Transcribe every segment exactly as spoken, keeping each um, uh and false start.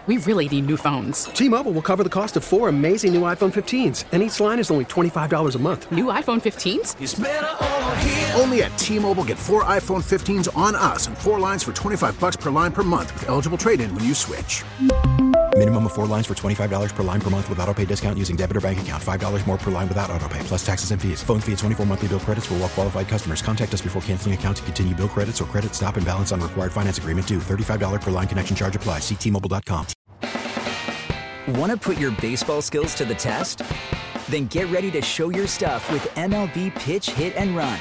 we really need new phones. T-Mobile will cover the cost of four amazing new iPhone fifteens, and each line is only twenty-five dollars a month. New iPhone fifteens? It's better over here. Only at T-Mobile, get four iPhone fifteens on us and four lines for twenty-five dollars per line per month with eligible trade-in when you switch. Minimum of four lines for twenty-five dollars per line per month with autopay discount using debit or bank account. five dollars more per line without autopay, plus taxes and fees. Phone fee at twenty-four monthly bill credits for well-qualified customers. Contact us before canceling account to continue bill credits or credit stop and balance on required finance agreement due. thirty-five dollars per line connection charge applies. See T Mobile dot com. Want to put your baseball skills to the test? Then get ready to show your stuff with M L B Pitch, Hit, and Run.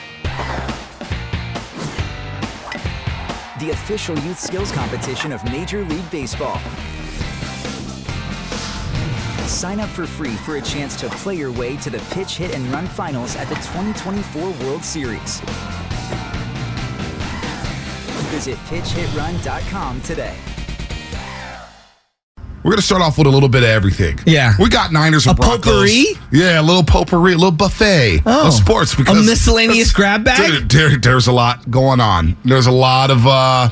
The official youth skills competition of Major League Baseball. Sign up for free for a chance to play your way to the Pitch, Hit, and Run finals at the twenty twenty-four World Series. Visit pitch hit run dot com today. We're going to start off with a little bit of everything. Yeah. We got Niners and a Broncos. Potpourri? Yeah, a little potpourri, a little buffet oh. of sports. Because a miscellaneous grab bag? There, there, there's a lot going on. There's a lot of, uh,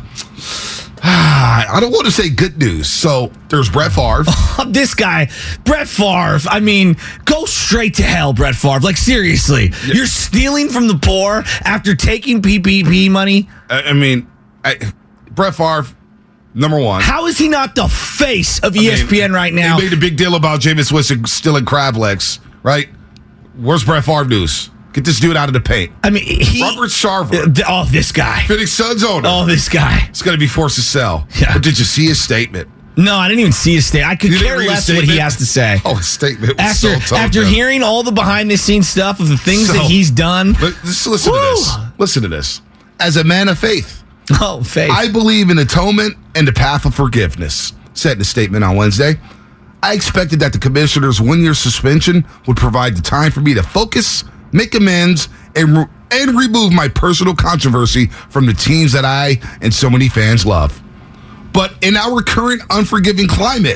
I don't want to say good news. So there's Brett Favre. Oh, this guy, Brett Favre. I mean, go straight to hell, Brett Favre. Like, seriously. Yeah. You're stealing from the poor after taking P P P money? I, I mean, I, Brett Favre. Number one. How is he not the face of E S P N I mean, right now? They made a big deal about Jameis Winston stealing crab legs, right? Where's Brett Favre news? Get this dude out of the paint. I mean, he... Robert Sarver. Uh, oh, this guy. Phoenix Suns owner. Oh, this guy. He's going to be forced to sell. Yeah. But did you see his statement? No, I didn't even see his statement. I could care less what he has to say. Oh, his statement was after, so After down. hearing all the behind-the-scenes stuff of the things so, that he's done. Just listen Woo! to this. Listen to this. As a man of faith, Oh, faith. I believe in atonement and the path of forgiveness, said in a statement on Wednesday. I expected that the commissioner's one-year suspension would provide the time for me to focus, make amends, and, re- and remove my personal controversy from the teams that I and so many fans love. But in our current unforgiving climate,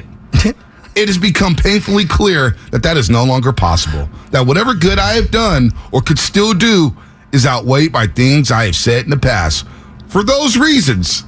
it has become painfully clear that that is no longer possible. That whatever good I have done or could still do is outweighed by things I have said in the past. For those reasons,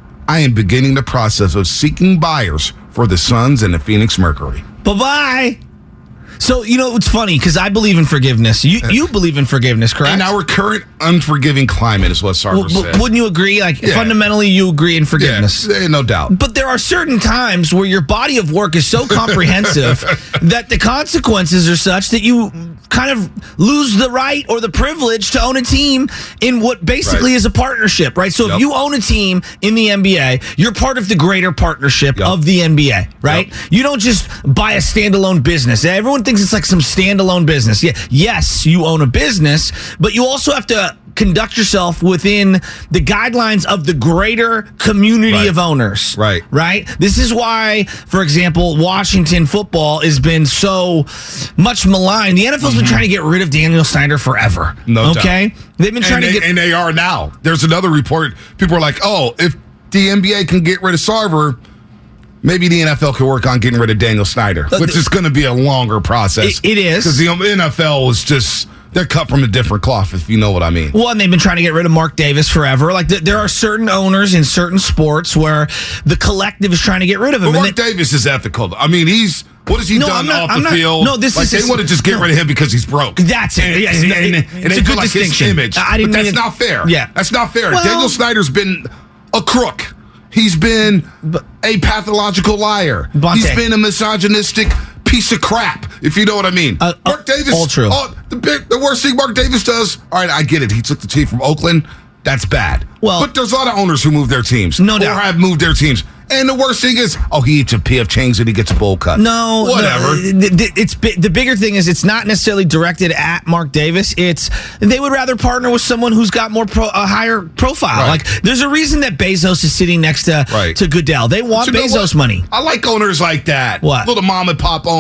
I am beginning the process of seeking buyers for the Suns and the Phoenix Mercury. Bye-bye. So, you know, it's funny because I believe in forgiveness. You you believe in forgiveness, correct? In our current unforgiving climate is what Sarver well, said. Wouldn't you agree? Like, yeah. fundamentally, you agree in forgiveness. Yeah, no doubt. But there are certain times where your body of work is so comprehensive that the consequences are such that you kind of lose the right or the privilege to own a team in what basically right. is a partnership, right? So yep. if you own a team in the N B A, you're part of the greater partnership yep. of the N B A, right? Yep. You don't just buy a standalone business. Everyone thinks it's like some standalone business. Yeah, yes, you own a business, but you also have to conduct yourself within the guidelines of the greater community right. of owners. Right. Right? This is why, for example, Washington football has been so much maligned. The N F L's mm-hmm. been trying to get rid of Daniel Snyder forever. No okay? doubt. They've been trying and to they, get... And they are now. There's another report. People are like, oh, if the N B A can get rid of Sarver, maybe the N F L could work on getting rid of Daniel Snyder, uh, which is going to be a longer process. It, it is. Because the N F L was just, they're cut from a different cloth, if you know what I mean. Well, and they've been trying to get rid of Mark Davis forever. Like, th- there are certain owners in certain sports where the collective is trying to get rid of him. But Mark they- Davis is ethical. I mean, he's, what has he no, done not, off I'm the not, field? No, this like is... They want to just get no. rid of him because he's broke. That's it. And, Yeah, and, and, and, and, it's and a they good feel like distinction. his image. I didn't but that's mean not fair. Yeah. That's not fair. Well, Daniel Snyder's been a crook. He's been a pathological liar. Bonte. He's been a misogynistic piece of crap, if you know what I mean. Uh, Mark Davis. All true. Oh, the, big, the worst thing Mark Davis does, all right, I get it. He took the team from Oakland. That's bad. Well, but there's a lot of owners who move their teams. No or doubt. have moved their teams. And the worst thing is, oh, he eats a P F Chang's and he gets a bowl cut. No, whatever. No, it's the bigger thing is it's not necessarily directed at Mark Davis. It's they would rather partner with someone who's got more pro, a higher profile. Right. Like there's a reason that Bezos is sitting next to right. to Goodell. They want but you know Bezos what? money. I like owners like that. What? Little mom and pop owner.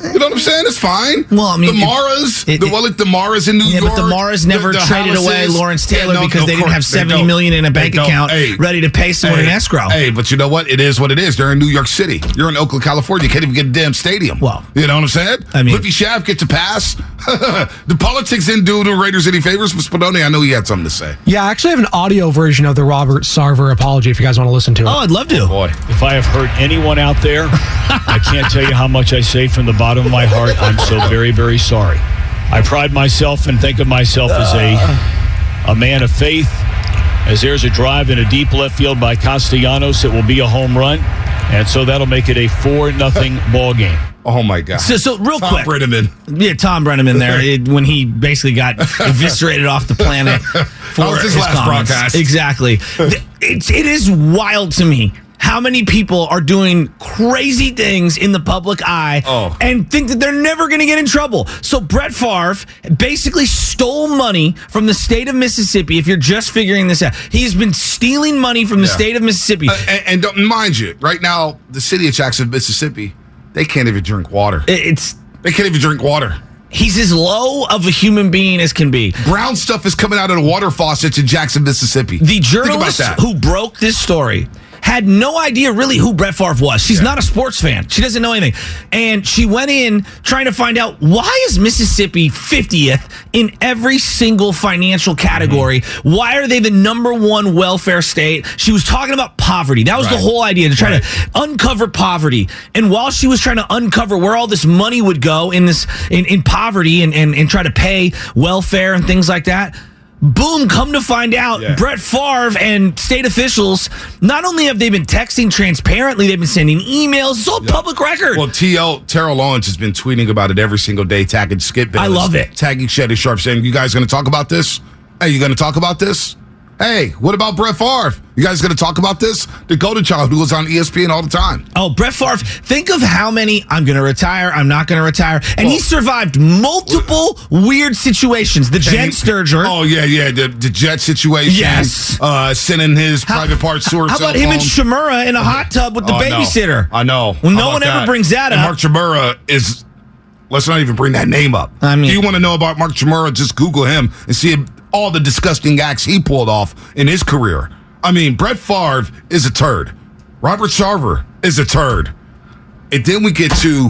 You know what I'm saying? It's fine. Well, I mean, the Maras, it, it, the well, like the Maras in New yeah, York. but the Maras never the, the traded houses. away Lawrence Taylor yeah, no, because no, they didn't have seventy million in a bank account hey, ready to pay someone hey, in escrow. Hey, but you know what? It is what it is. They're in New York City. You're in Oakland, California. You can't even get a damn stadium. Well, you know what I'm saying? I mean, Lippy Schaff gets a pass. The politics didn't do the Raiders any favors. But Spadoni, I know he had something to say. Yeah, I actually have an audio version of the Robert Sarver apology if you guys want to listen to it. Oh, I'd love to. Oh, boy. If I have hurt anyone out there, I can't tell you how much I say from the bottom of my heart. I'm so very, very sorry. I pride myself and think of myself as a a man of faith. As there's a drive in a deep left field by Castellanos, it will be a home run. And so that'll make it a four nothing ball game. Oh, my God. So, so real Tom quick. Brenneman. Yeah, Tom Brenneman there it, when he basically got eviscerated off the planet for That was his, his last comments. broadcast. Exactly. It's, it is wild to me how many people are doing crazy things in the public eye oh. and think that they're never going to get in trouble. So Brett Favre basically stole money from the state of Mississippi, if you're just figuring this out. He's been stealing money from the Yeah. state of Mississippi. Uh, and, and don't, mind you, right now, the city of Jackson, Mississippi, they can't even drink water. It's They can't even drink water. He's as low of a human being as can be. Brown stuff is coming out of the water faucets in Jackson, Mississippi. The journalist who broke this story had no idea really who Brett Favre was. She's yeah. not a sports fan. She doesn't know anything. And she went in trying to find out, why is Mississippi fiftieth in every single financial category? Mm-hmm. Why are they the number one welfare state? She was talking about poverty. That was right. the whole idea, to try right. to uncover poverty. And while she was trying to uncover where all this money would go in this in, in poverty and, and, and try to pay welfare and things like that, boom, come to find out, yeah. Brett Favre and state officials, not only have they been texting transparently, they've been sending emails. It's all yep. public record. Well, T L Terrell Owens has been tweeting about it every single day, tagging Skip Bayless. I love it. Tagging Shetty Sharp, saying, you guys going to talk about this? Hey, you going to talk about this? Hey, what about Brett Favre? You guys going to talk about this? The golden child who was on E S P N all the time. Oh, Brett Favre, think of how many, I'm going to retire, I'm not going to retire. And well, he survived multiple well, weird situations. The jet sturger. Oh, yeah, yeah. The, the jet situation. Yes. Uh, sending his how, private parts to her How about him phone. and Shamura in a hot tub with the oh, babysitter? I know. Well, no one that? ever brings that and up. Mark Chmura is, let's not even bring that name up. I mean, if you want to know about Mark Chmura, just Google him and see all the disgusting acts he pulled off in his career. I mean, Brett Favre is a turd. Robert Sarver is a turd. And then we get to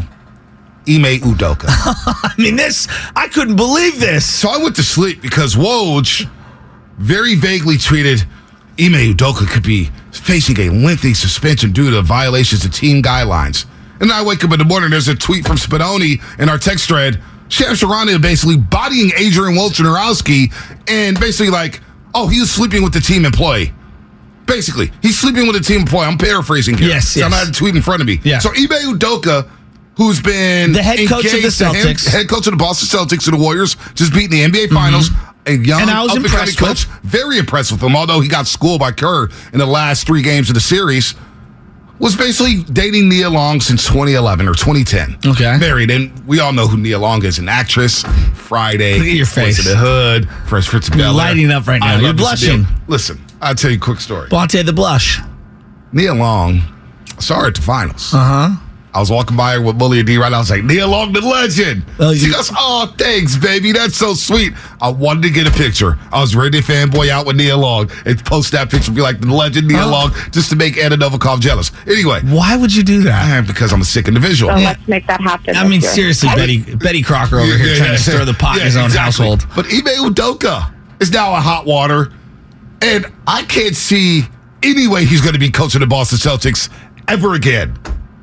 Ime Udoka. I mean, this, I couldn't believe this. So I went to sleep because Woj very vaguely tweeted Ime Udoka could be facing a lengthy suspension due to violations of team guidelines. And then I wake up in the morning, there's a tweet from Spadoni in our text thread, Sham Sharania basically bodying Adrian Wojnarowski and basically like, oh, he was sleeping with the team employee. Basically, he's sleeping with the team employee. I'm paraphrasing here. Yes, yes. I don't have the tweet in front of me. Yeah. So Ime Udoka, who's been the head coach of the Celtics, him, head coach of the Boston Celtics and the Warriors, just beating the N B A Finals. Mm-hmm. A young, and I was impressed coach, with. Very impressed with him, although he got schooled by Kerr in the last three games of the series. Was basically dating Nia Long since twenty eleven or twenty ten. Okay. Married, and we all know who Nia Long is, an actress. Friday. Look at your face. Boys in the Hood. Fresh Prince of Bel-Air. You're lighting up right now. You're blushing. Listen, I'll tell you a quick story. Blonde the blush. Nia Long, saw her at the finals. Uh-huh. I was walking by her with Bully and D right. I was like, Nia Long, the legend. Oh, she goes, oh, thanks, baby. That's so sweet. I wanted to get a picture. I was ready to fanboy out with Nia Long and post that picture, be like the legend Nia oh. Long, just to make Anna Novikov jealous. Anyway. Why would you do that? Because I'm sick in the visual. So yeah. let's make that happen. I mean, year. seriously, Betty Betty Crocker over yeah, here yeah, trying yeah. to stir the pot yeah, in his own exactly. household. But Ime Udoka is now in hot water, and I can't see any way he's going to be coaching the Boston Celtics ever again.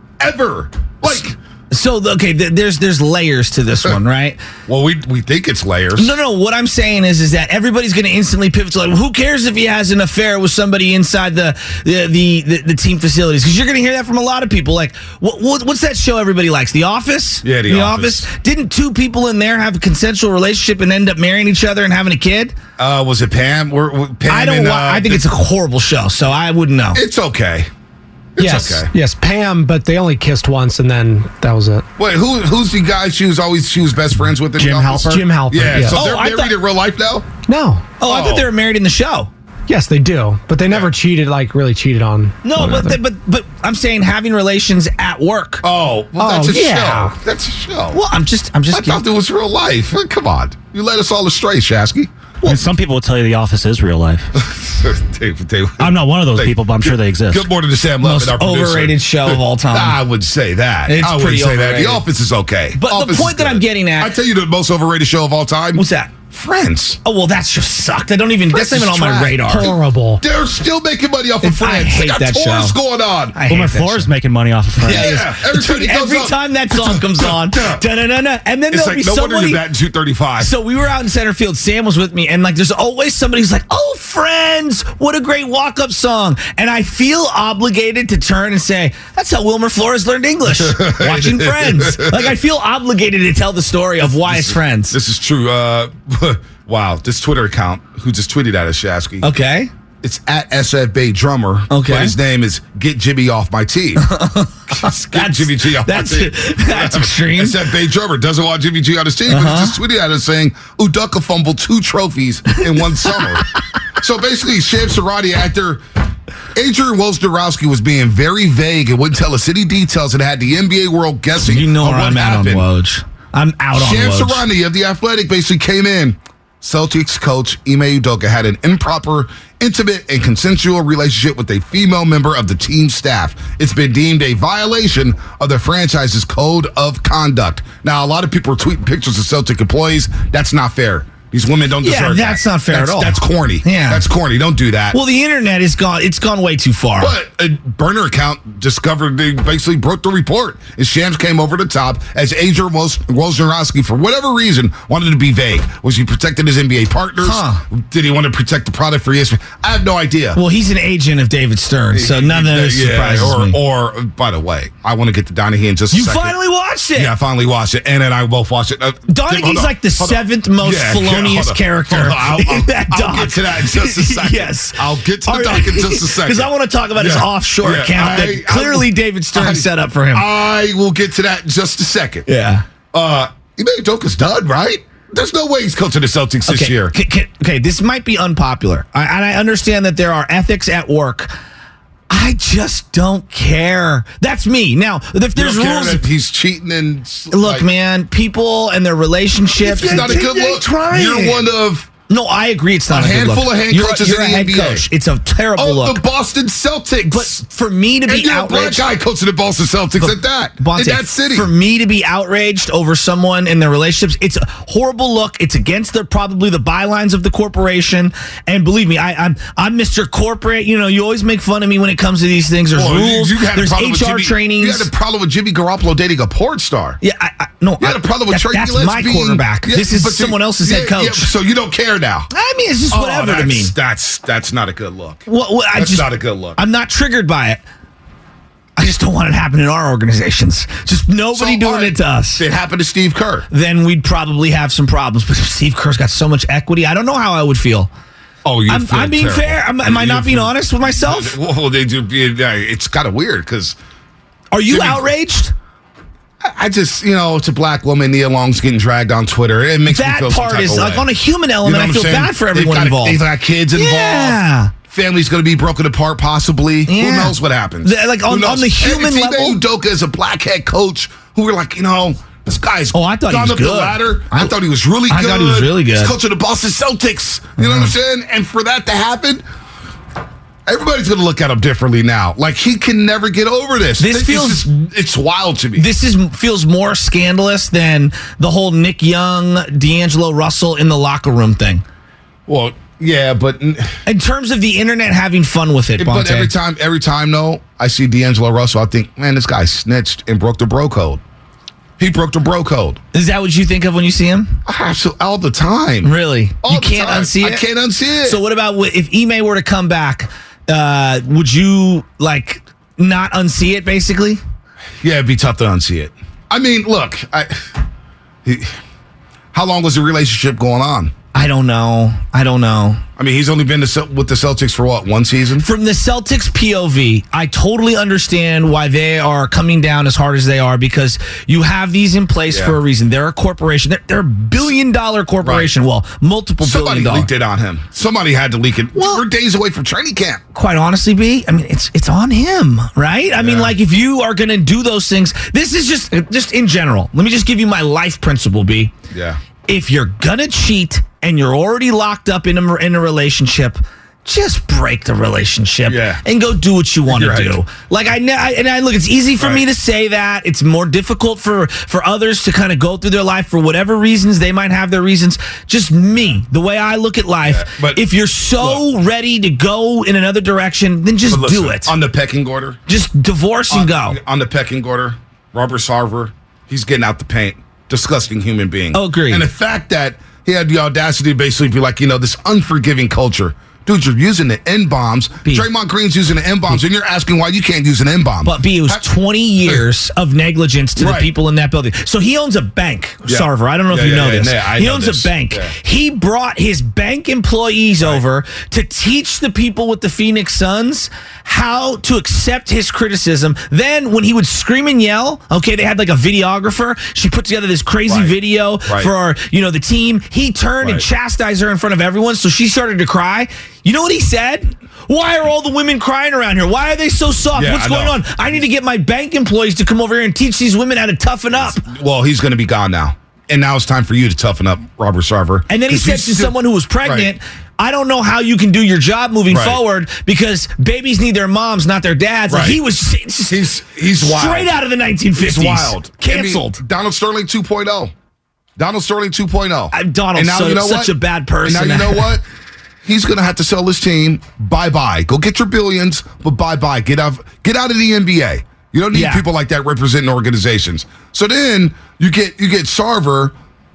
Ever. Like, so okay, th- there's there's layers to this one, right? Well, we we think it's layers. No, no. What I'm saying is, is that everybody's going to instantly pivot to like, well, who cares if he has an affair with somebody inside the the the, the, the team facilities? Because you're going to hear that from a lot of people. Like, what, what what's that show everybody likes? The Office. Yeah, The, the Office. Office. Didn't two people in there have a consensual relationship and end up marrying each other and having a kid? Uh, was it Pam? We're, we're, Pam I don't. And, Uh, uh, I think it's a horrible show, so I wouldn't know. It's okay. It's yes, okay. yes, Pam, but they only kissed once, and then that was it. Wait, who who's the guy she was always she was best friends with? In Jim the Halpert. Jim Halpert. Yeah, yeah. so Oh, they're I married thought, in real life now. No. Oh, I Oh. thought they were married in the show. Yes, they do, but they never cheated, like really cheated on. No, but, they, but but I'm saying having relations at work. Oh, well, Oh, that's a yeah. show. That's a show. Well, I'm just I'm just I thought that was real life. Come on. You led us all astray, Shasky. And some people will tell you The Office is real life. Dave, Dave, I'm not one of those Dave, people, but I'm sure they exist. Good morning to Sam Levin, most our producer. overrated show of all time. I would say that. It's I would pretty say that. overrated. The Office is okay. But the Office is point that good. I'm getting at- I tell you the most overrated show of all time. What's that? Friends. Oh well, that just sucked. I don't even. Friends That's not even is on my trash. radar. Horrible. They're still making money off of I Friends. hate they got that tours show. going on. I hate Boomer that Floor is show. making money off of Friends. Yeah, Yeah, every time Dude, he goes every up- time that song comes on, da-na-na-na, and then It's there'll like, be no wonder somebody. you're batting two thirty-five. So we were out in center field. Sam was with me, and like, there's always somebody who's like, "Oh, Friends, what a great walk-up song!" And I feel obligated to turn and say, "That's how Wilmer Flores learned English, watching Friends." Like, I feel obligated to tell the story of why it's Friends. This is true. Uh, wow, this Twitter account who just tweeted at us, Shasky. Okay. It's at S F Bay Drummer. Okay. But his name is Get Jimmy Off My Team. Get That's- Jimmy G off that's- my team. that's extreme. S F Bay Drummer doesn't want Jimmy G on his team, Uh-huh. but he just tweeted at us saying Udoka fumbled two trophies in one summer. So basically, Shams Charania, after Adrian Wojnarowski was being very vague and wouldn't tell us any details and had the N B A world guessing You know on where what I'm at on happened. Woj. I'm out on Shams Woj. Charania of The Athletic basically came in. Celtics coach Ime Udoka had an improper, intimate, and consensual relationship with a female member of the team staff. It's been deemed a violation of the franchise's code of conduct. Now, a lot of people are tweeting pictures of Celtic employees. That's not fair. These women don't Yeah, deserve that. that's not fair That's- at all. That's corny. Yeah. That's corny. Don't do that. Well, the internet is gone. It's gone way too far. But a burner account discovered they basically broke the report. And Shams came over the top as Adrian Wojnarowski, for whatever reason, wanted to be vague. Was he protecting his N B A partners? Huh. Did he want to protect the product for E S P N? I have no idea. Well, he's an agent of David Stern, so none of this Yeah, surprises or, me. Or, by the way, I want to get to Donaghy in just a You second. finally watched it. Yeah, I finally watched it. And then I both watched it. Uh, Donaghy's hold on, like the hold on. seventh most Yeah, yeah, felonious hold on, character hold on. I'll, in I'll- that I'll doc. get to that in just a second. Yes. I'll get to the All doc right. in just a second. Because I want to talk about his Yeah. offshore Yeah. account I- that clearly I- David Stern I- set up for him. I will get to that in just a second. yeah. Uh, Ime Udoka's done, right? There's no way he's coaching the Celtics this Okay. year. K- k- okay, this might be unpopular. I, and I understand that there are ethics at work. I just don't care. That's me. Now, if there's You don't care rules. that he's cheating and Look, like, man, people and their relationships. it's not a good look. trying. You're one of No, I agree. It's not A a, good handful look. of head you're, coaches you're in a the head N B A. coach. It's a terrible of look. the Boston Celtics. But for me to and be you're a black outraged, guy coaching the Boston Celtics at that Bonte, in that city. for me to be outraged over someone in their relationships, it's a horrible look. It's against the probably the bylines of the corporation. And believe me, I, I'm I'm Mister Corporate. You know, you always make fun of me when it comes to these things. There's Well, you- rules. you had a There's problem with H R Jimmy- trainings. You had a problem with Jimmy Garoppolo dating a porn star. yeah, I, I, no, You had a I- problem with that- Trey That's Gillespie my being- quarterback. Yeah, this is but you- someone else's yeah, head coach. yeah, so you don't care now. I mean, it's just Oh, whatever to that's- me. That's that's not a good look. Well, well, I That's just, not a good look. I'm not triggered by it. I just don't want it to happen in our organizations. Just nobody So, doing all right, it to us. It happened to Steve Kerr. Then we'd probably have some problems. But Steve Kerr's got so much equity. I don't know how I would feel. Oh, you I'm, feel I'm being terrible. fair. Am, am I You not being feel- honest with myself? Well, they do. Yeah, it's kind of weird because Are you Jimmy- outraged? I just, you know, it's a black woman. Nia Long's getting dragged on Twitter. It makes me That feel some part type is of like way. on a human You know element. what I I'm feel saying? bad for They've everyone got, involved. They've got kids involved. Yeah. Family's going to be broken apart, possibly. Who Yeah. knows what happens? The- like, Who on- knows? on the human And if level- Ime Udoka is a black head coach who were like, you know, this guy's Oh, I thought he gone was up good. the ladder. I, I- thought he was really I good. thought he was really good. He's coaching the Boston Celtics. You know what I'm saying? And for that to happen, everybody's going to look at him differently now. Like, he can never get over this. This It's feels- just- it's wild to me. This is feels more scandalous than the whole Nick Young, D'Angelo Russell in the locker room thing. Well, yeah, but In terms of the internet having fun with it, but Bonte. every time, every time, though, I see D'Angelo Russell, I think, man, this guy snitched and broke the bro code. He broke the bro code. Is that what you think of when you see him? Absolutely, all the time. Really? All you the can't time. unsee it? I can't unsee it. So what about wh- if Ime were to come back, uh, would you, like, not unsee it, basically? Yeah, it'd be tough to unsee it. I mean, look, I, he, how long was the relationship going on? I don't know. I don't know. I mean, he's only been to, with the Celtics for what, one season? From the Celtics P O V, I totally understand why they are coming down as hard as they are because you have these in place Yeah. for a reason. They're a corporation. They're, they're a billion dollar corporation. Right. Well, multiple Somebody billion dollar. leaked it on him. Somebody had to leak it. Well, We're days away from training camp. Quite honestly, B, I mean, it's it's on him, right? I mean, Yeah. like, if you are going to do those things, this is just just in general. Let me just give you my life principle, B. Yeah. If you're going to cheat and you're already locked up in a, in a relationship, just break the relationship Yeah. and go do what you want to Right. do. Like, I, I and I look, it's easy for Right. me to say that. It's more difficult for, for others to kind of go through their life for whatever reasons. They might have their reasons. Just me, the way I look at life. Yeah, but if you're so look, ready to go in another direction, then just But listen, do it. On the pecking order. Just divorce and on, go. On the pecking order, Robert Sarver, he's getting out the paint. Disgusting human being. Oh, agreed. And the fact that he had the audacity to basically be like, you know, this unforgiving culture. Dude, you're using the N-bombs. B. Draymond Green's using the N-bombs, and you're asking why you can't use an N-bomb. But B, it was How- twenty years of negligence to Right. the people in that building. So he owns a bank, Yeah. Sarver. I don't know Yeah, if you yeah, know yeah, this. yeah, I he know owns this. a bank. Yeah. He brought his bank employees over to teach the people with the Phoenix Suns how to accept his criticism. Then when he would scream and yell, okay, they had like a videographer. She put together this crazy Right. video Right. for our, you know, the team. He turned and Right. chastised her in front of everyone, so she started to cry. You know what he said? Why are all the women crying around here? Why are they so soft? Yeah, What's I going know. on? I need to get my bank employees to come over here and teach these women how to toughen up. Well, he's going to be gone now. And now it's time for you to toughen up, Robert Sarver. And then he 'Cause said he's to still- someone who was pregnant, Right. I don't know how you can do your job moving Right. forward because babies need their moms, not their dads. Like Right. he was it's just He's he's wild. straight out of the nineteen fifties. He's wild. Canceled. I mean, Donald Sterling two point oh. Donald Sterling two point oh. Uh, Donald's And now so- you know such what? a bad person. And now you know what? He's going to have to sell his team. Bye-bye. Go get your billions, but bye-bye. Get out, get out of the N B A. You don't need Yeah. people like that representing organizations. So then you get you get Sarver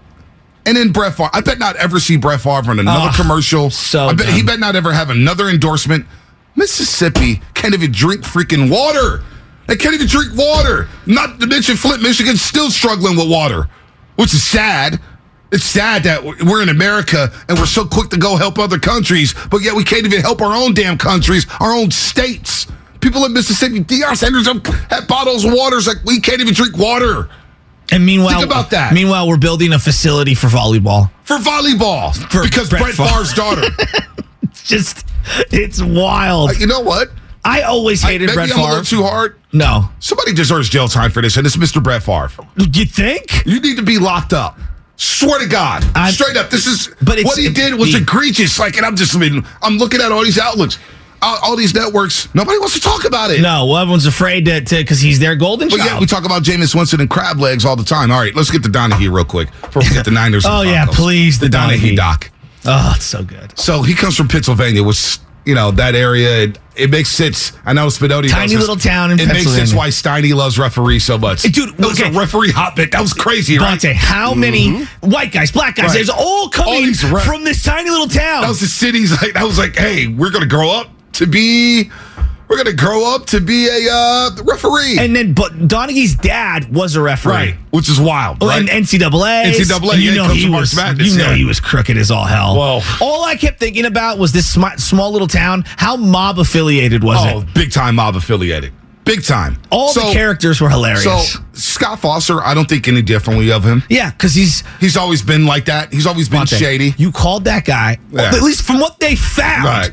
and then Brett Favre. I bet not ever see Brett Favre on another Oh, commercial. so I bet he dumb. bet not ever have another endorsement. Mississippi can't even drink freaking water. They can't even drink water. Not to mention Flint, Michigan's still struggling with water, which is sad. It's sad that we're in America and we're so quick to go help other countries, but yet we can't even help our own damn countries, our own states. People in Mississippi, Deion Sanders have bottles of water. It's like we can't even drink water. And meanwhile, Think about that. Meanwhile, we're building a facility for volleyball. For volleyball. For because Brett Brett Favre. Favre's daughter. It's just, it's wild. Uh, you know what? I always hated I, maybe Brett I'm a little Favre. too hard. No. Somebody deserves jail time for this, and it's Mister Brett Favre. You think? You need to be locked up. Swear to God. I'm- Straight up. This is But it's- what he did was the- egregious. Like, and I'm just I mean, I'm looking at all these outlooks, all, all these networks. Nobody wants to talk about it. No, well, everyone's afraid to because he's their golden But child. yeah, we talk about Jameis Winston and crab legs all the time. All right, let's get to Donahue real quick before we get the Niners. and Oh, yeah, Broncos. please, the the Donahue Donahue. doc. Oh, it's so good. So he comes from Pennsylvania, which, you know, that area, it, it makes sense. I know Spinotti Tiny knows little this. town in It makes sense Pennsylvania. why Steiny loves referees so much. Hey, dude, that was okay. a referee hotbed. That was crazy, right? Bonte, how many white guys, black guys, Right. there's all coming All these ref- from this tiny little town. That was the city's like, that was like, hey, we're going to grow up to be, we're going to grow up to be a uh, referee. and then, but Donahue's dad was a referee. right, which is wild, Oh, right? and N C double A. N C double A, And you yeah, know comes he from March was. Madness, You know yeah. he was crooked as all hell. Whoa. All I kept thinking about was this sm- small little town. How mob affiliated was oh, it? big time mob affiliated. Big time. All So- the characters were hilarious. So Scott Foster, I don't think any differently of him. yeah, because he's He's always been like that. He's always been Bonte, shady. You called that guy, Yeah. at least from what they found, Right.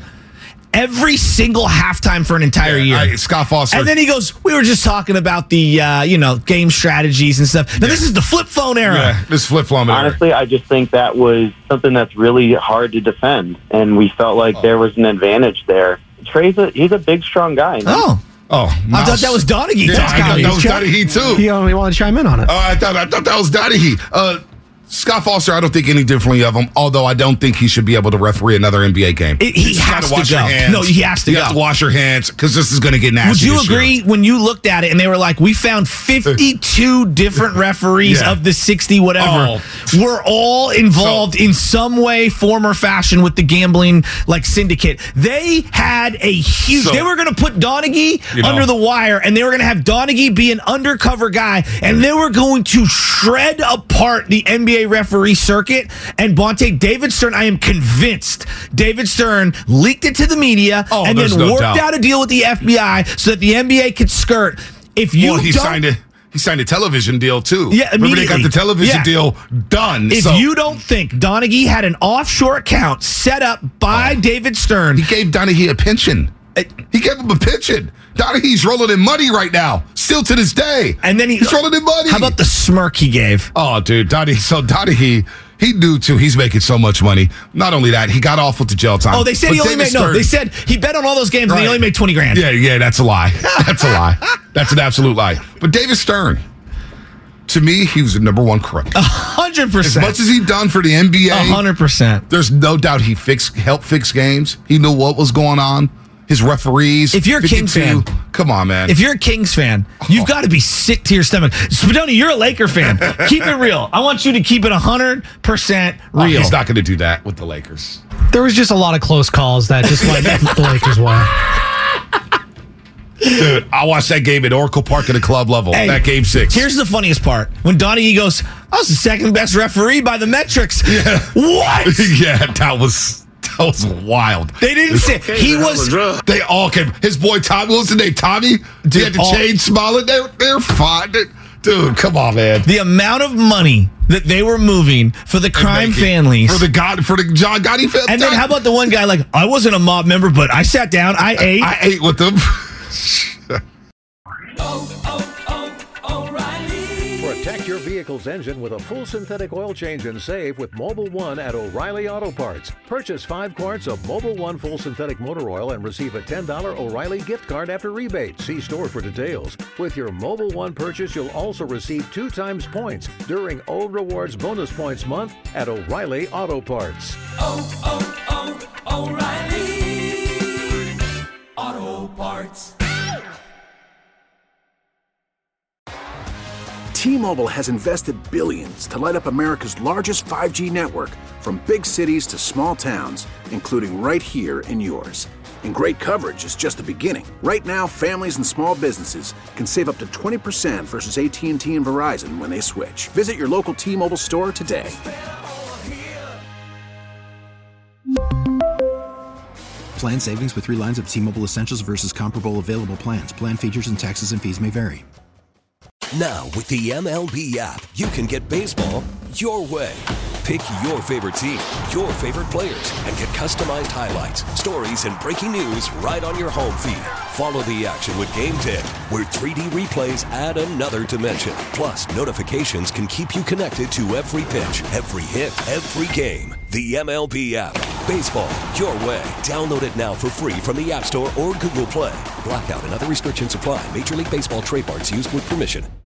every single halftime for an entire Yeah, year. I- Scott Foster. And then he goes, we were just talking about the, uh, you know, game strategies and stuff. Now, Yeah. this is the flip phone era. yeah, this flip flop. Honestly, I just think that was something that's really hard to defend, and we felt like there was an advantage there. Trey's a, he's a big, strong guy. Oh, Oh, I thought that was Donaghy. Yeah, That's I thought gotta that be was Chuck. Donaghy too. He only wanted to chime in on it. Oh, I thought I thought that was Donahue. Uh, Scott Foster, I don't think any differently of him. Although I don't think he should be able to referee another N B A game. It- he You just has gotta to wash your go. hands. No, he has to you go. have to wash your hands because this is going to get nasty. Would you this year. agree when you looked at it and they were like, we found fifty-two different referees Yeah. of the sixty whatever Oh. were all involved in some way, form, or fashion with the gambling like syndicate. They had a huge. So- they were going to put Donaghy You know. under the wire, and they were going to have Donaghy be an undercover guy, and they were going to shred apart the N B A A referee circuit. And Bonte, David Stern, I am convinced David Stern leaked it to the media Oh, and then there's no worked doubt. out a deal with the F B I so that the N B A could skirt. If you well, he don't, signed a he signed a television deal too. Yeah, remember they got immediately. the television Yeah. deal done. If so you don't think Donaghy had an offshore account set up by David Stern, he gave Donaghy a pension. He gave him a pension. Donaghy's rolling in money right now, still to this day. And then he, he's rolling in money. How about the smirk he gave? Oh, dude, Donaghy. So Donaghy, he knew too. He's making so much money. Not only that, he got off with the jail time. Oh, they said But he only David made no. Stern- They said he bet on all those games and Right. he only made twenty grand. Yeah, yeah, that's a lie. That's a lie. That's an absolute lie. But David Stern, to me, he was the number one crook. A hundred As percent. much as he done for the N B A, A hundred percent. there's no doubt he fixed, helped fix games. He knew what was going on. His referees. If you're a Kings fan, come on, man. If you're a Kings fan, you've got to be sick to your stomach. Spadoni, you're a Laker fan. Keep it real. I want you to keep it a hundred percent Oh, real. he's not going to do that with the Lakers. There was just a lot of close calls that just went the Lakers' way. Dude, I watched that game at Oracle Park at a club level. Hey, that game six. Here's the funniest part. When Donaghy goes, I was the second best referee by the metrics. Yeah. What? yeah, that was that was wild. They didn't say he was. They all came. His boy Tommy, what was his name? Tommy? Dude, he had to all- change Smollett. They, they're fine. They- dude, come on, man. The amount of money that they were moving for the crime Making- families. For the God, for the John Gotti family. And then how about the one guy like, I wasn't a mob member, but I sat down, I ate. I ate with them. Protect your vehicle's engine with a full synthetic oil change and save with Mobile One at O'Reilly Auto Parts. Purchase five quarts of Mobile One full synthetic motor oil and receive a ten dollars O'Reilly gift card after rebate. See store for details. With your Mobile One purchase, you'll also receive two times points during O Rewards Bonus Points Month at O'Reilly Auto Parts. Oh, oh, oh, O'Reilly Auto Parts. T-Mobile has invested billions to light up America's largest five G network, from big cities to small towns, including right here in yours. And great coverage is just the beginning. Right now, families and small businesses can save up to twenty percent versus A T and T and Verizon when they switch. Visit your local T-Mobile store today. Plan savings with three lines of T-Mobile Essentials versus comparable available plans. Plan features and taxes and fees may vary. Now, with the M L B app, you can get baseball your way. Pick your favorite team, your favorite players, and get customized highlights, stories, and breaking news right on your home feed. Follow the action with Game Day, where three D replays add another dimension. Plus, notifications can keep you connected to every pitch, every hit, every game. The M L B app. Baseball your way. Download it now for free from the App Store or Google Play. Blackout and other restrictions apply. Major League Baseball trademarks used with permission.